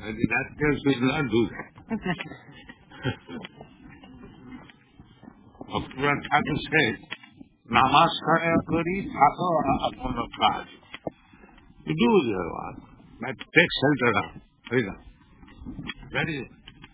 But the rascals will not do that. Bhaktivinoda Thakur says, Namaskara kari thako apana kaj. You do your work, but take shelter down. That is it.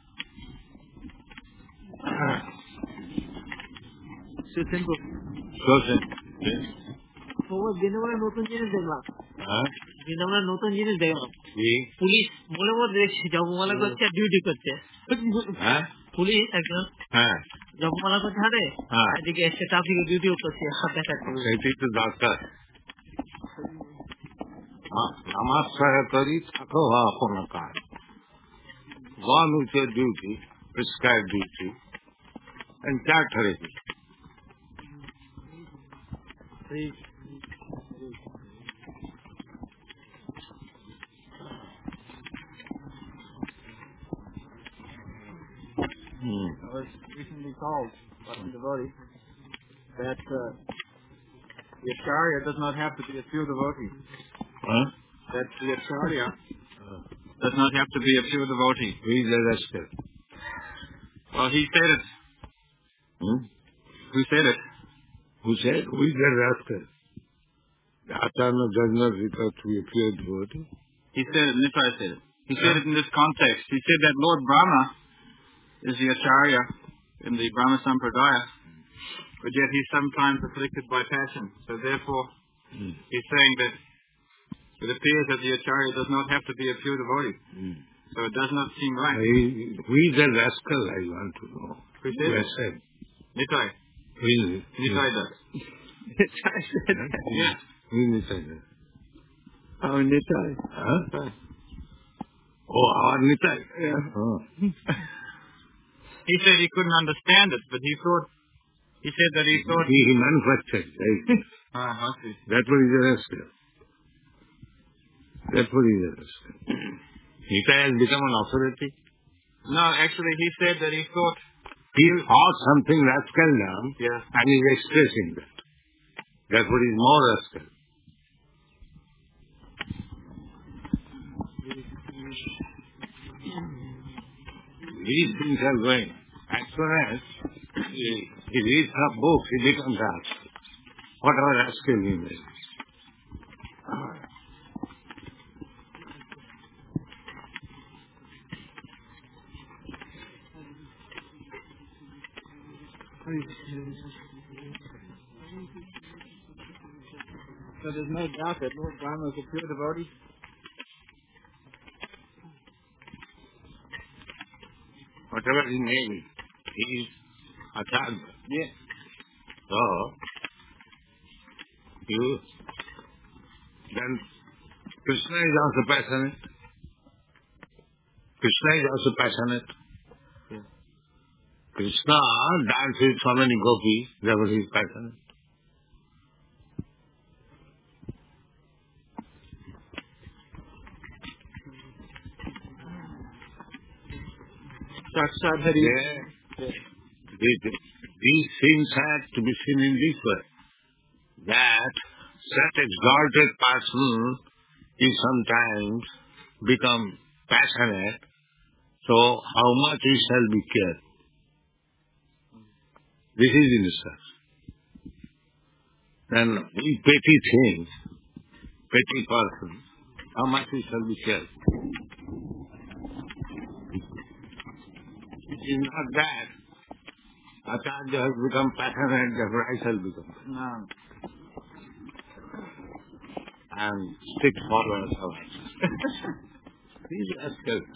So simple. So simple. Yes. দিনবেলা নতুন জিনিস দেখলাম, দিনবেলা নতুন জিনিস দেখলাম, police মনে মধ্যে জপমালা করছে আর duty করছে। পুলিশ একজন জপমালা করছে হাতে, এদিকে এসে ট্রাফিকে ডিউটিও করছে, হাত দেখা করছে। সেইটাই তো দরকার। নমস্কার করি থাকো আপন কাজ। Go on with your duty, prescribed duty, and start therapy. I was recently told by a devotee that the acharya does not have to be a pure devotee. That the acharya does not have to be a pure devotee. Who is the rascal? Well, he said it. Who said it? Who said? Who is the rascal? The Acharya does not require to be a pure devotee. He said it, Nitai said it. He said it in this context. He said that Lord Brahma is the Acharya in the Brahma Sampradaya, but yet he's sometimes afflicted by passion. So therefore, he's saying that it appears that the Acharya does not have to be a pure devotee. So it does not seem right. Who is the rascal, I want to know. Who said? Nitai. Who is it? Nitai does. Nitai said that. Yeah. Who is Nitai? Oh, Nitai. Oh, our Nitai. Yeah. He said he couldn't understand it, but he said that he thought... He manufactured, right? I see. That's what is a rascal. That's what is a rascal. Nitai has become an authority? No, actually he said that he thought... He thought something rascal now, and he's expressing that. That's what is more rascal. These things are going. As soon as he reads a book, he becomes rascal. Whatever rascal he may be. So there's no doubt that Lord Brahma is a pure devotee? Whatever he may be, he is Acharya. Yes. So, then Krishna is also passionate. Krishna is also passionate. Yeah. Krishna dances with so many gopis, therefore he is passionate. These things have to be seen in this way. That such exalted person is sometimes become passionate, so how much we shall be cared. This is in itself. Then we petty things, petty persons, how much we shall be cared. It is not that Acharya has become passionate, therefore I shall become passionate. No. And strict followers of these rascals.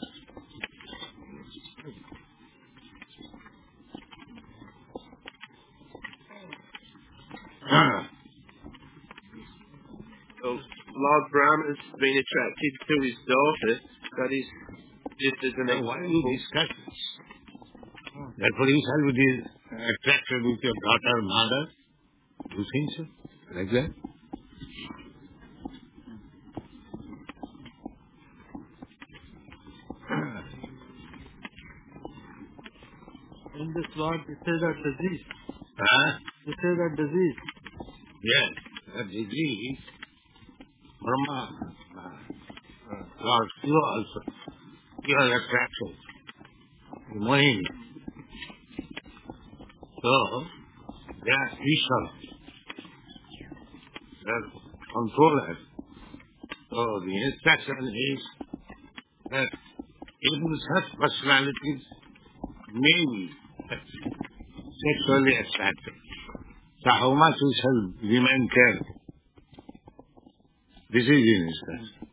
So Lord Brahma has been attracted to his daughter, that is just as an example. Why do you discuss this? Therefore you shall be attracted with your daughter, mother. Do you think so? Like that? In this Lord, this is a disease. This is a disease. Yes, a disease. Brahma, Lord Shiva also sensual attraction, Mohini. So, they are Ishvara. They are controllers. So, the instruction is that even such personalities may be sexually attracted. So, how much we shall remain careful? This is the instruction.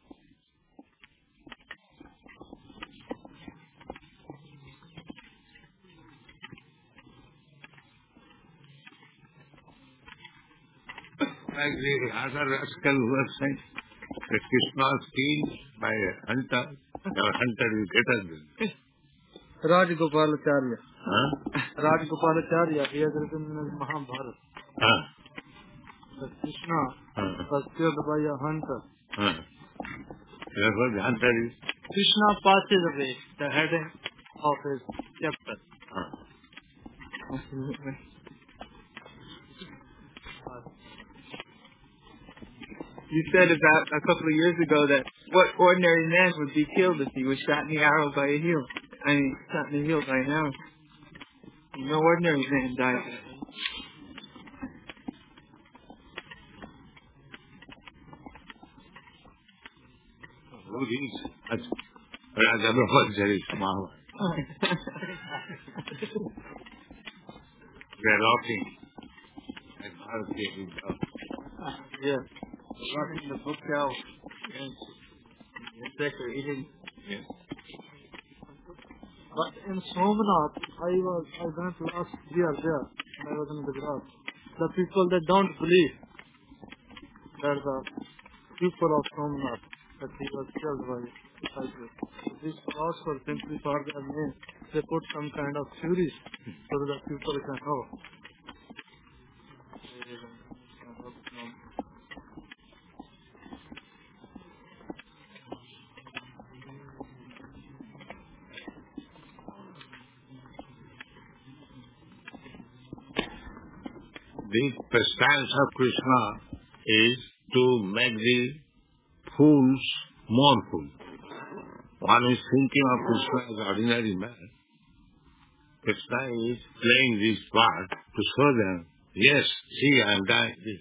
Like the other rascal who was said that Krishna was killed by a hunter. The hunter is greater than. Rajagopalacharya. Huh? Rajagopalacharya, he has written in his Mahabharata that Krishna was killed by a hunter. Therefore the hunter is. Krishna passes away, the heading of his chapter. You said about a couple of years ago that what ordinary man would be killed if he was shot in the arrow by a heel. Shot in the heel by an arrow. No ordinary man died. Who is? Raja Brahmachari Mahabharata. They are rocking. And Bharati is up. Yes. Rocking the book out. Yes. Exactly. Eating. Yes. But in Somnath, I went last year there, when I was in Gujarat. The people that don't believe that the people of Somnath, that he was killed by disciples. These cross were simply for their name. They put some kind of theories so that people can know. The pastimes of Krishna is to make the fools more fool. One is thinking of Krishna as ordinary man. Krishna is playing this part to show them, yes, see, I am dying this.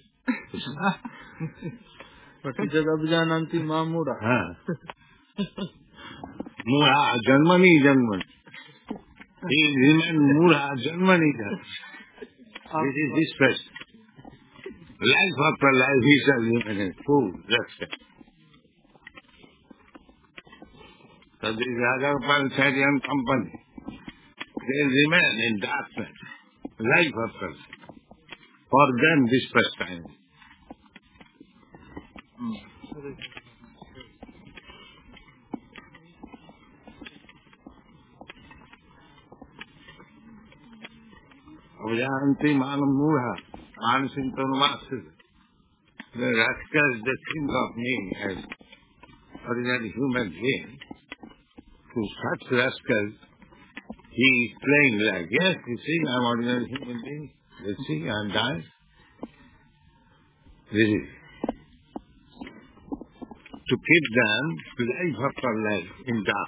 Jagadjananti Mamura. Mura, Janmani, Janmani. He remains Mura, Janmani, Janmani. This is his question. Life after life, he shall remain a fool. That's it. So this Rajagopalacharya and company, they remain in darkness, life after life. For them, this pastime. Avjanti manam mudha, manasintanu. The rascals that think of me as ordinary human being. To such rascals, he is playing like, yes, you see, I am ordinary human being. You see, I am dying. This is to keep them life after life in dark.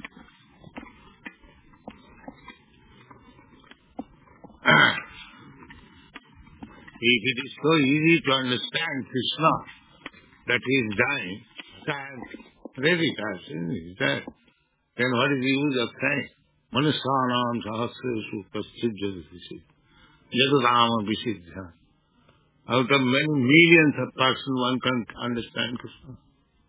If it is so easy to understand Krishna that he is dying, then what is the use of saying? Manusyanam sahasresu paschidjadisi yadurama visiddha. Out of many millions of persons one can understand Krishna.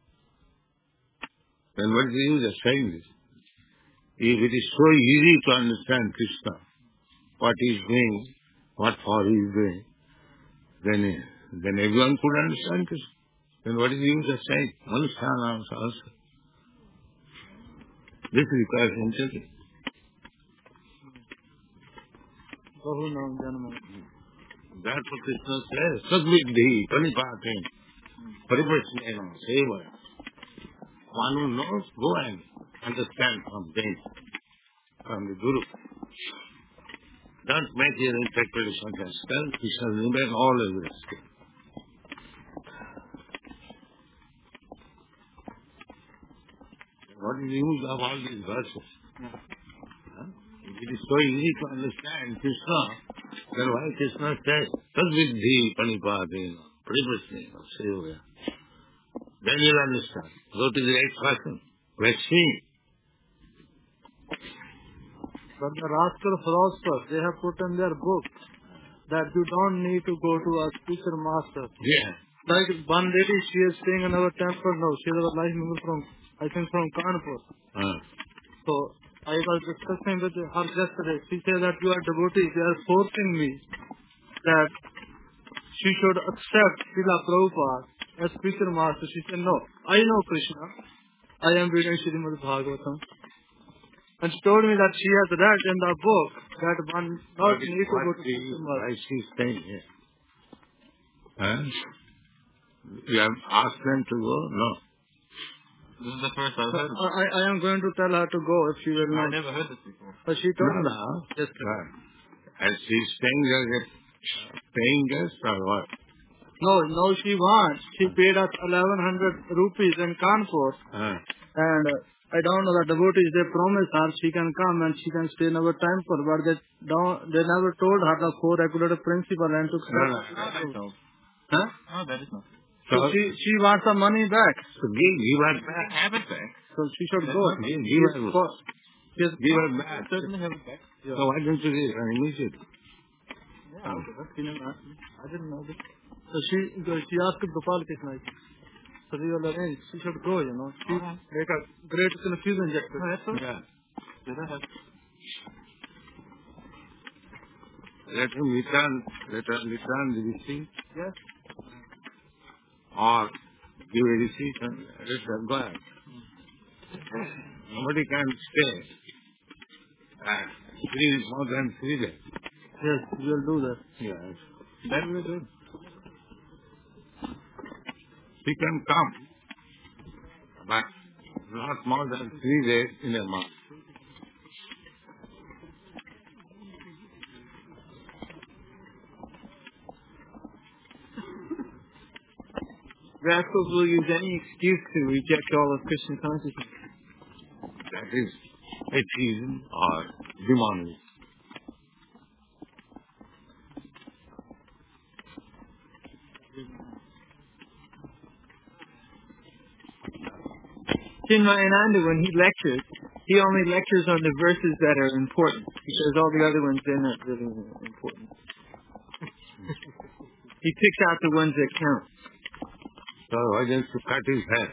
Then what is the use of saying this? If it is so easy to understand Krishna, what he is doing, what for he is doing, then everyone could understand Krishna. Then what is the use of saying? Manusyanam sahasresu. This requires intelligence. That's what Krishna says. Sadviddhi, panipatim, paripasnena, sevaya. One who knows, go and understand from them, from the Guru. Don't make your interpretation rascal. We shall remain always rascal. What what is the use of all these verses? Huh? If it is so easy to understand Krishna, then why Krishna says, Tadviddhi Panipadena, Pripasnena, Sevaya. Then you'll understand. Go to the right person. Let's see. But the rascal philosophers, they have put in their book that you don't need to go to a speaker master. Yeah. Like one lady, she is staying in our temple now. She is a life member from, I think, from Kanpur. So I was discussing with her yesterday. She said that you are devotees. They are forcing me that she should accept Srila Prabhupada as speaker master. She said, no, I know Krishna. I am reading Srimad Bhagavatam. And she told me that she has read in the book that one not need to go to speaker master. Why she's staying here? Huh? You have asked them to go? No. This is the first I've heard. I am going to tell her to go if she will not. I never heard this before. But she told me. No. Yes, sir. And she's staying as a paying guest or what? No, she wants. She paid us 1,100 rupees in Kanpur. And I don't know, the devotees, they promised her she can come and she can stay in our temple, but they never told her the four regulative principle and took No. Huh? No, that is not. So she wants the money back. So give her back. Have it back. So she should go. Give her back. Yes. Give her back. Certainly have it back. So why don't you give her immediately? Yeah, I didn't know this. So she asked Gopal Krishna. So we will arrange. She should go, you know. She make a great confusion just. Yeah. Let him return the receipt. Yes. Or give a receipt and let her go ahead. Nobody can stay. more than 3 days. Yes, we will do that. Yes. That we do. She can come, but not more than 3 days in a month. Rascals will use any excuse to reject all of Christian consciousness. That is atheism or demonism. Chinmayananda, when he lectures, he only lectures on the verses that are important, because all the other ones, they're not really important. He picks out the ones that count. So why don't you cut his hair?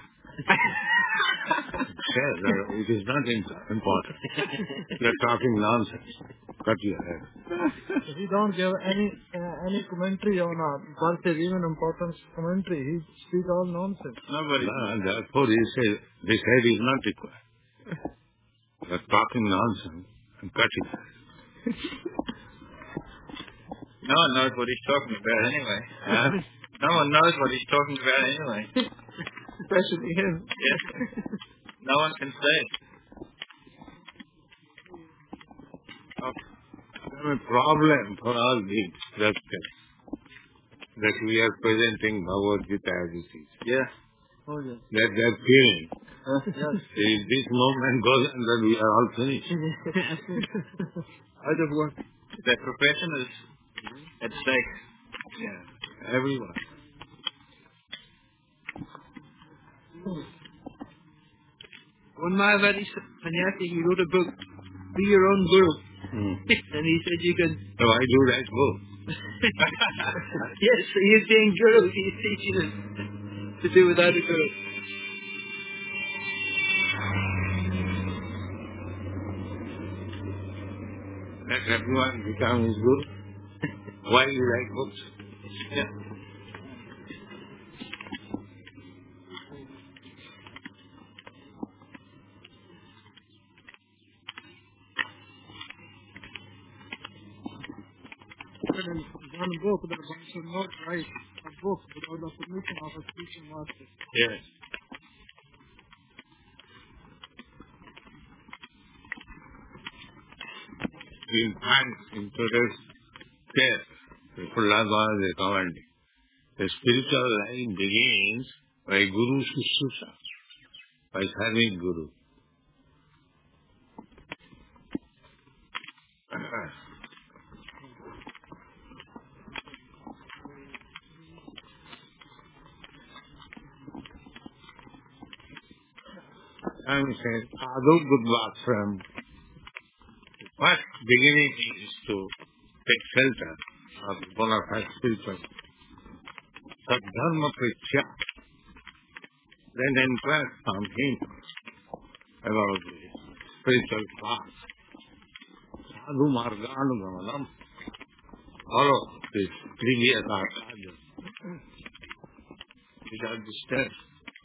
It is not important. You're talking nonsense. Cut your hair. He don't give any commentary on verses, even important commentary. He speaks all nonsense. Nobody. And therefore he says, this head is not required. You're talking nonsense and cut his hair. No one knows what he's talking about anyway. Huh? No one knows what he's talking about anyway. Especially him. Yes. No one can say. A problem for all these practices that we are presenting Bhagavad Gita as it is. Yeah. Oh, yes. That they are fearing. Yes. If this movement goes on, then we are all finished. I just want. That profession is at stake. Yeah, everyone. One Mayavadi sannyasi, he wrote a book, Be Your Own Guru. And he said you can... So I do that book. Yes, he is being guru. He is teaching us to do without a guru. Let everyone become his guru. Why you write books? Yeah. One book that one should not write a book without the permission of a speaking master. Yes. In fact, in today's case, Prahlad was recommending, the spiritual line begins by Guru Shushrusa, by serving Guru. I'm saying, Adu Budvashram, first beginning is to take shelter of bona fide spiritual Sadharma Prichya, then inquire from him about the spiritual path. Sadhu Marganugamanam, follow this previous acharya. These are the steps.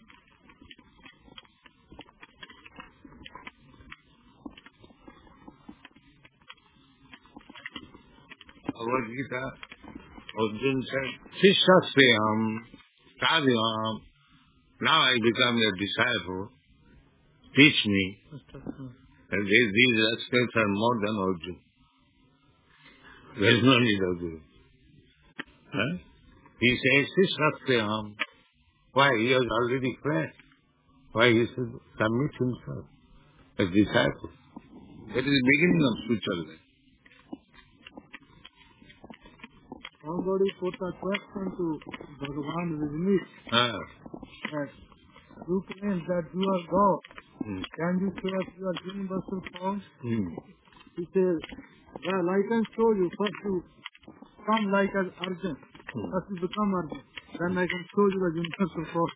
Bhagavad Gita, Arjuna said, Sishyasvayam, Sadyam, now I become your disciple, teach me. And these rascals are more than Arjuna. There is no need of Guru. Huh? He says, Sishyasvayam. Why? He has already fled. Why? He should submit himself as disciple. That is the beginning of spiritual life. Somebody put a question to Bhagavan Vishnu that you claim that you are God. Can you show us your universal form? He says, well, I can show you. First you come like an Arjun. First you become Arjun. Then I can show you the universal form.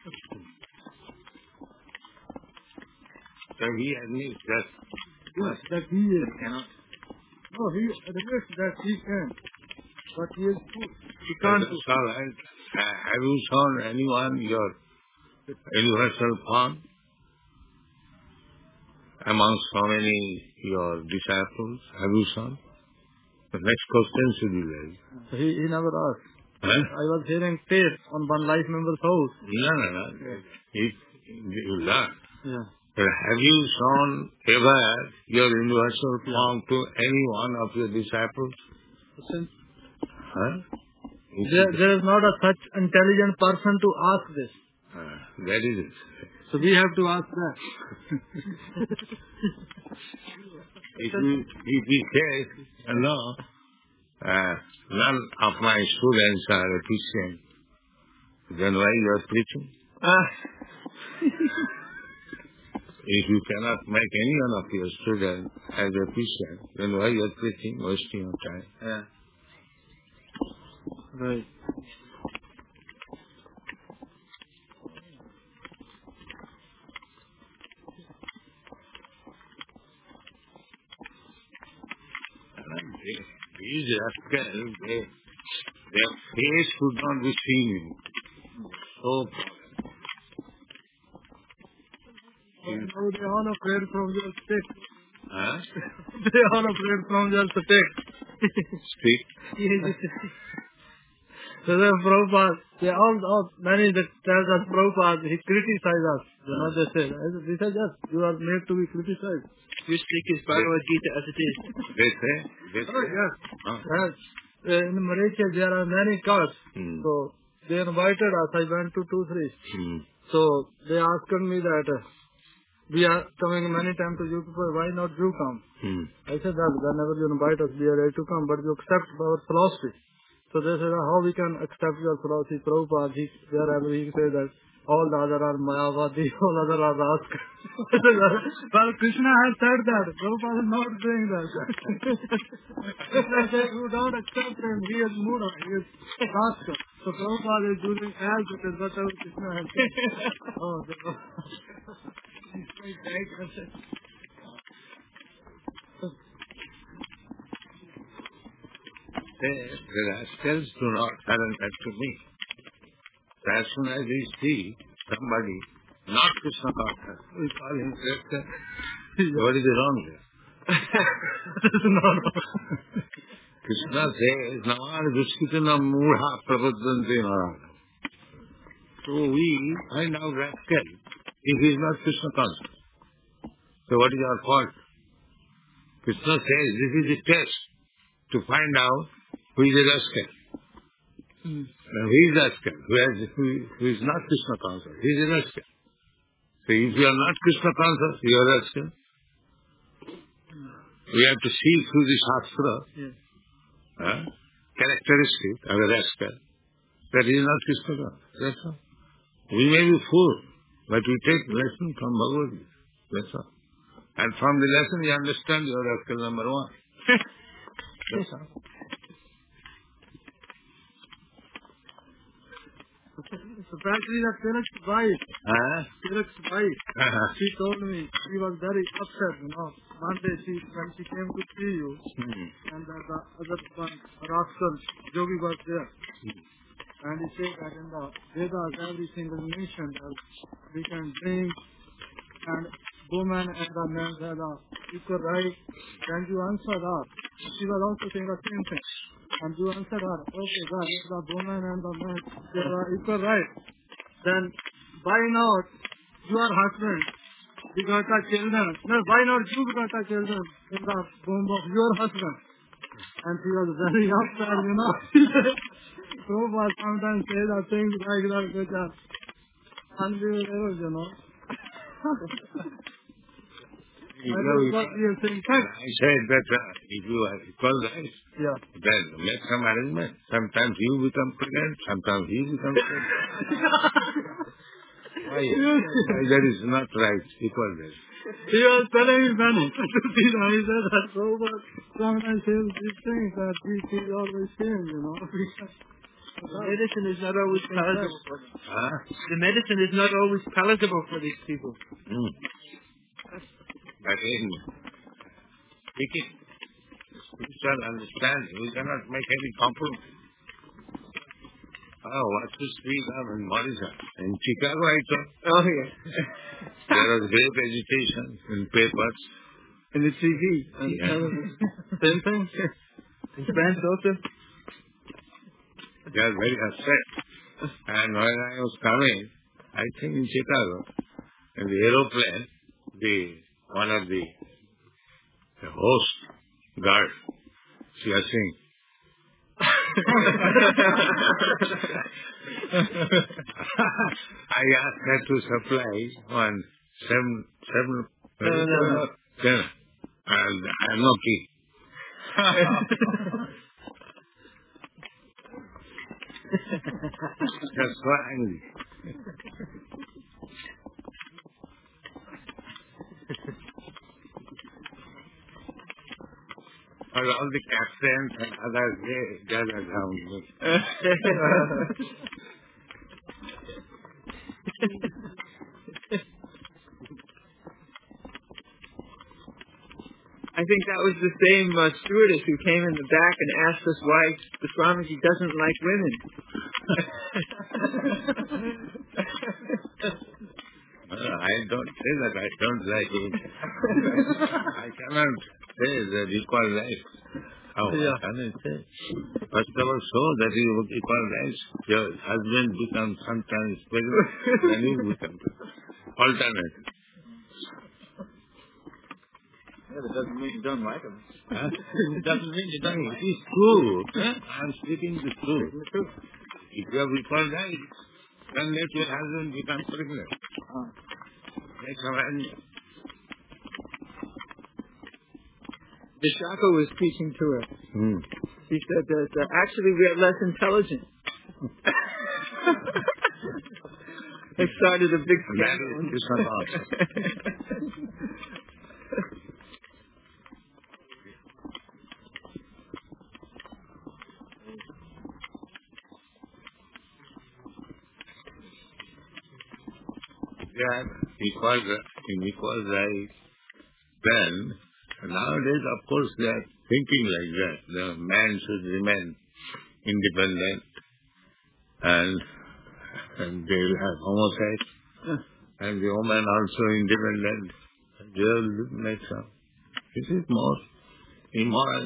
So he admits that. Yes, that he is. Cannot. No, he admits that he can. But he is he can't. That's all right. Have you shown anyone your universal form amongst so many your disciples? Have you shown? The next question should be raised. He never asked. Huh? I was hearing tape on one life member's house. No. You learn. Yeah. But have you shown ever your universal form to any one of your disciples? Since Huh? there is not a such intelligent person to ask this. That is it. So we have to ask that. If he says, no, none of my students are efficient, then why you are preaching? If you cannot make any one of your students as efficient, then why you are preaching, wasting your time? Yeah. Right. These rascals, their face could not be seen. So, Now they are all afraid from your stick. huh? They are all afraid from your stick. Speak. So then Prabhupada, many that tell us Prabhupada, he criticizes us. You know, they say, we say, yes, you are made to be criticized. You speak his Bhagavad Gita as it is. They say? Yes. Huh? Yes. In Malaysia, there are many castes. So they invited us. I went to 2-3. So they asked me that we are coming many times to you people. Why not you come? I said that whenever you invite us, we are ready to come, but you accept our philosophy. So they said, how we can accept your philosophy? Prabhupada, he said that all the other are Mayavadi, all other are rascals. Well, Krishna has said that. Prabhupada is not saying that. Krishna said, you don't accept him. He is Mudha. He is rascal. So Prabhupada is doing as it is, whatever Krishna has said. The rascals do not harm that to me. So as soon as we see somebody not Krishna conscious, we call him rascal. What is wrong there? No. Krishna says, Naman Duskitana Mudha Prabodhante Narada. So we find out rascal if he is not Krishna conscious. So what is our fault? Krishna says this is the test to find out who is a rascal. Now who is rascal? Who is not Krishna conscious? He is a rascal. So if you are not Krishna conscious, you are rascal. We have to see through the Shastra characteristic of a rascal that he is not Krishna. That's all. We may be fool, but we take lesson from Bhagavad Gita. That's all. And from the lesson you understand you are rascal number one. That's all. So practically that Tilak's wife, she told me she was very upset, One day when she came to see you, and the other one, rascal, Jogi was there. And he said that in the Vedas everything is mentioned that we can drink and woman and the man have the equal right. Then you answered her. She was also saying the same thing. And you answered her, okay, God, if the woman and the man they are equal right, then why not your husband begot the children? No, why not you begot the children in the womb of your husband? And she was very upset, Prabhupada sometimes say the things like that which are unbelievable, I said that if you are equal rights, then make some arrangement. Sometimes you become pregnant, sometimes he becomes pregnant. Why that is not right, equal rights? He was telling me many. He said that sometimes says these things that we see always saying, The medicine is not always palatable for them. The medicine is not always palatable for these people. But in speaking spiritual understanding, we cannot make any compromise. What to speak of in Morrison? In Chicago, I thought. Oh, yes. There was great agitation in papers. In the TV. Same thing. His friends also. They are very upset. And when I was coming, I think in Chicago, in the aeroplane, one of the host guard, she was saying, I asked her to supply one 7 and I'm okay. Just so angry. But all the captains and others, they gathered around me. I think that was the same stewardess who came in the back and asked us why the Swamiji doesn't like women. I don't say that I don't like women. I cannot say that equal rights. How can I say? First of all, show that you equal rights. Your husband becomes sometimes pregnant, then you become alternate. Yeah, that doesn't mean you don't like him. It doesn't mean you don't. It is true. I'm speaking the truth. If you have equal rights, then let your husband become pregnant. Make some arrangement. Vishaka was speaking to her. He said that actually we are less intelligent. It started a big scandal. Yeah, equal rights. Then, nowadays, of course, they are thinking like that. The man should remain independent and they will have homosexuals. And the woman also independent. They will make some. This is more immoral.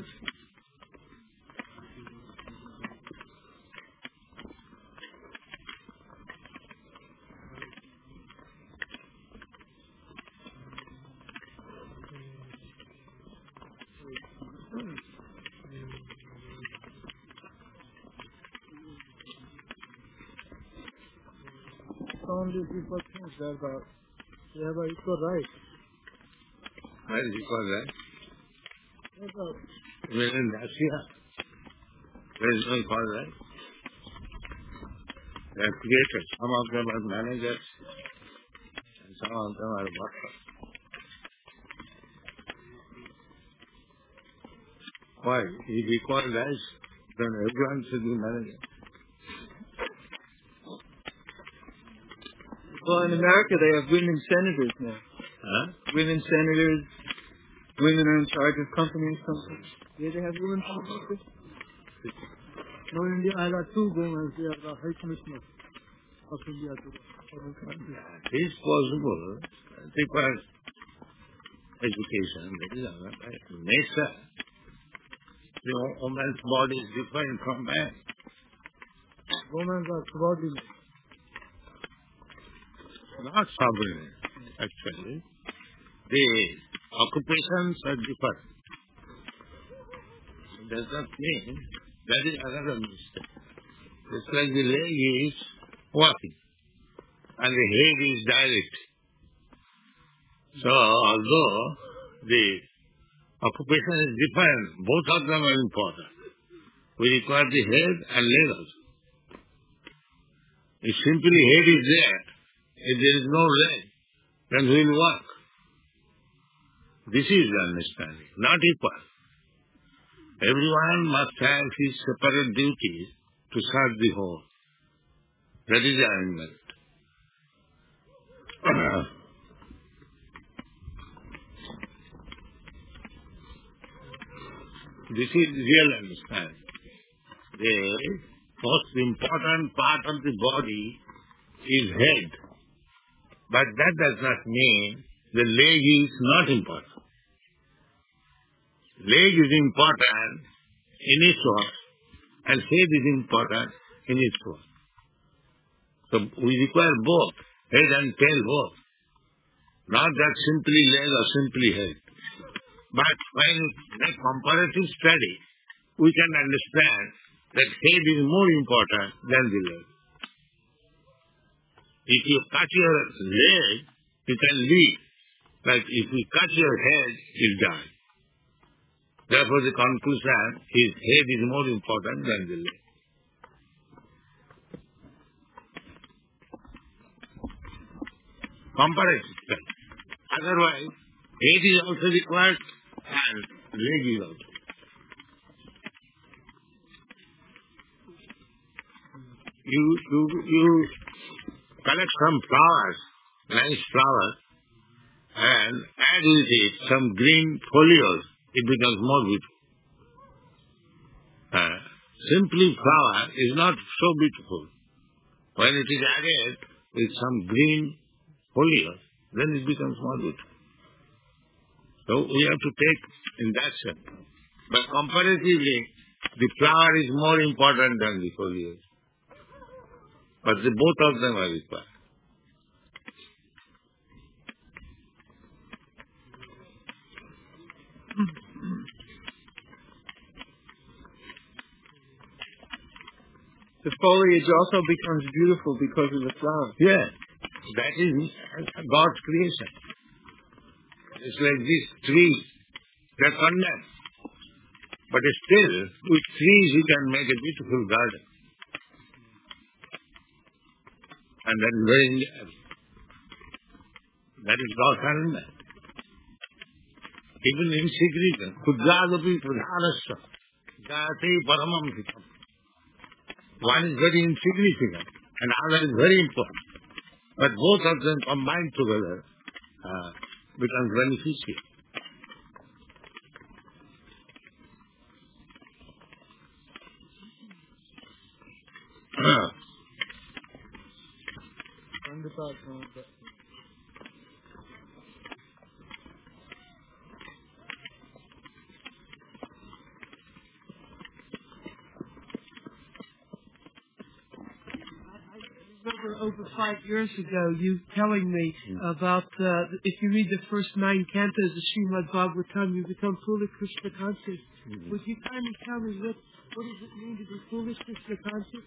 Only people think that they have an equal right. Where is equal right? Even in Russia, there is no call, right? They are creators. Some of them are managers, and some of them are workers. Why? If equal rights, then everyone should be manager. Well, in America, they have women senators now. Huh? Women senators, women are in charge of companies. Yeah, they have women senators. Now in India, I got 2 women. They are the High Commissioner of India. It is possible. It requires education. That is nature. The woman's body is different from man. Women are subordinate. Not subordinate, actually. The occupations are different. It does not mean that is another mistake. It's like the leg is walking and the head is direct. So, although the occupation is different, both of them are important. We require the head and leg also. If simply head is there, if there is no leg, then we will work. This is the understanding, not equal. Everyone must have his separate duties to serve the whole. That is the arrangement. This is real understanding. The most important part of the body is head. But that does not mean the leg is not important. Leg is important in its work, and head is important in its work. So we require both, head and tail both. Not that simply leg or simply head. But when we make comparative study, we can understand that head is more important than the leg. If you cut your leg, you can live. But if you cut your head, you'll die. Therefore the conclusion is head is more important than the leg. Comparative study. Otherwise, head is also required and leg is also. You collect some flowers, nice flowers, and add with it some green folios, it becomes more beautiful. Simply flower is not so beautiful. When it is added with some green folios, then it becomes more beautiful. So we have to take in that sense. But comparatively, the flower is more important than the foliage. But both of them are required. The foliage also becomes beautiful because of the flower. Yeah, that is God's creation. It's like these trees, they're condemned. But still, with trees you can make a beautiful garden. And that is very enjoyable. That is God's arrangement. Even insignificant. Kudradapi pradhanasya. Jati paramam hitam. One is very insignificant and other is very important. But both of them combined together becomes beneficial. Over 5 years ago, you telling me about if you read the first 9 cantos of Srimad Bhagavatam, you become fully Krishna conscious. Would you kindly tell me what does it mean to be fully Krishna conscious?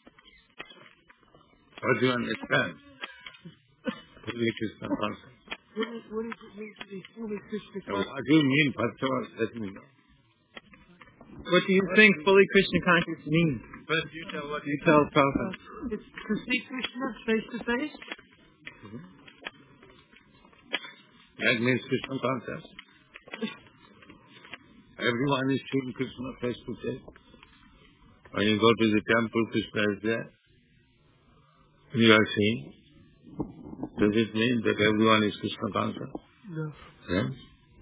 What do you understand? Fully Krishna conscious. What does it mean to be fully Krishna Now, conscious? what do you mean, first of all, let me know. What do you think fully Krishna conscious means? First, you tell what You tell Prabhupada. It's to see Krishna face to face. That means Krishna conscious. Everyone is seeing Krishna face to face. When you go to the temple, Krishna is there. You are seeing. Does it mean that everyone is Krishna conscious? No. Yes.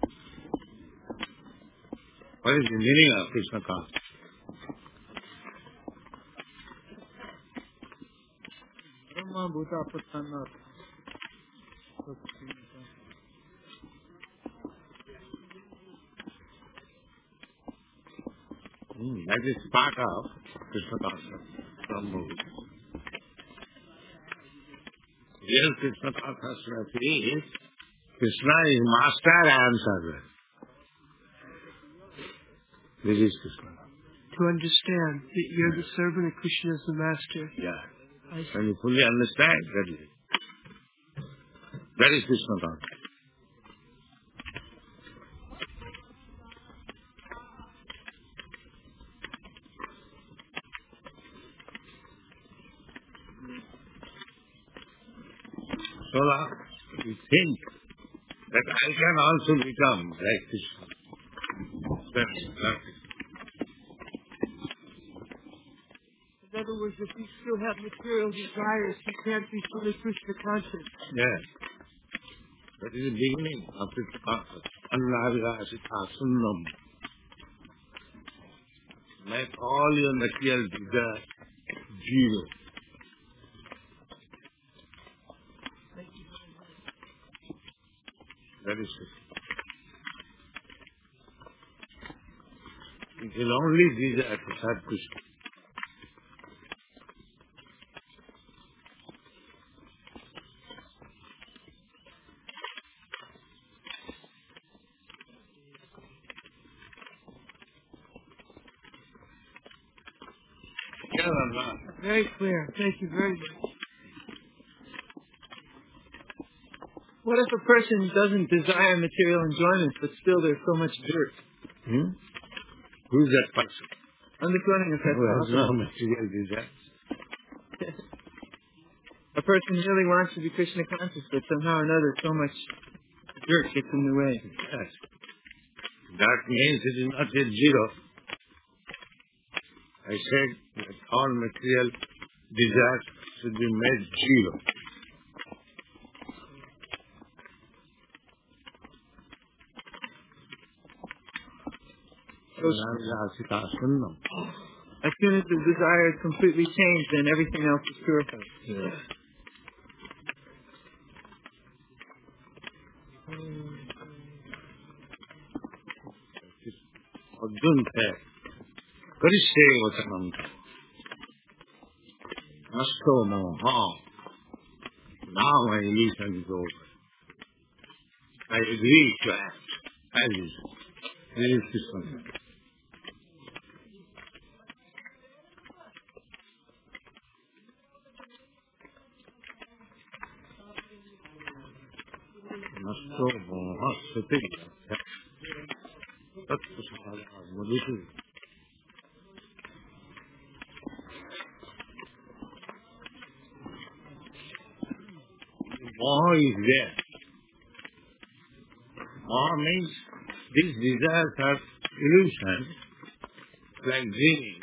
What is the meaning of Krishna conscious? Brahma Bhuta Prasanna. That is part of Krishna conscious. Real Krishna consciousness is Krishna is master and servant. This is Krishna. To understand that you're the servant and Krishna is the master. Yeah. I see. When you fully understand, that is Krishna consciousness. So now, you think that I can also become like Krishna. That's it. In other words, if you still have material desires, you can't be fully Krishna conscious. Yes. That is the beginning of Krishna consciousness. Annavilasitasunam. Make all your material desire zero. That is it. It will only desire to serve Krishna. Clear or not? Very clear. Thank you very much. What if a person doesn't desire material enjoyment, but still there's so much dirt? Who is that person? Understanding if that's Who has possible. no material desire? A person really wants to be Krishna conscious, but somehow or another so much dirt gets in the way. Yes. That means it is not yet zero. I said that all material desires should be made zero. Annavilasitasunam. As soon as the desire is completely changed, then everything else is purified. Yeah. Arjun said, Karishe Vachanam Nasto Moha. Now my illusion is over. I agree to act as is. This is Krishna. Nasto Moha Sati. Tattva Moha is there. Moha means these desires are illusion, like dreaming.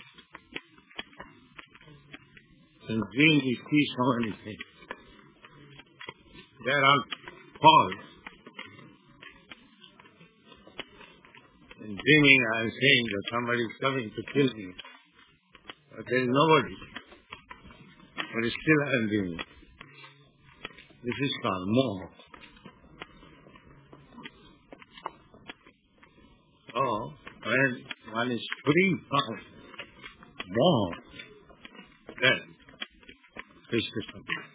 In dream we see so many things. They are all false. In dreaming I am saying that somebody is coming to kill me. But there is nobody. But still I am dreaming. This is called moha. So, when one is free from moha, then Krishna comes.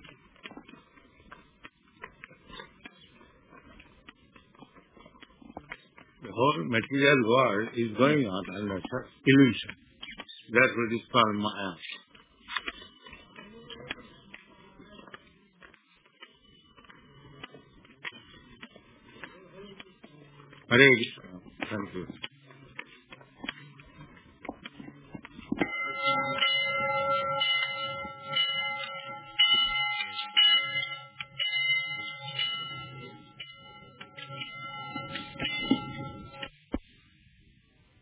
The whole material world is going on under illusion. That's what is called Maya. Hare Krishna. Thank you.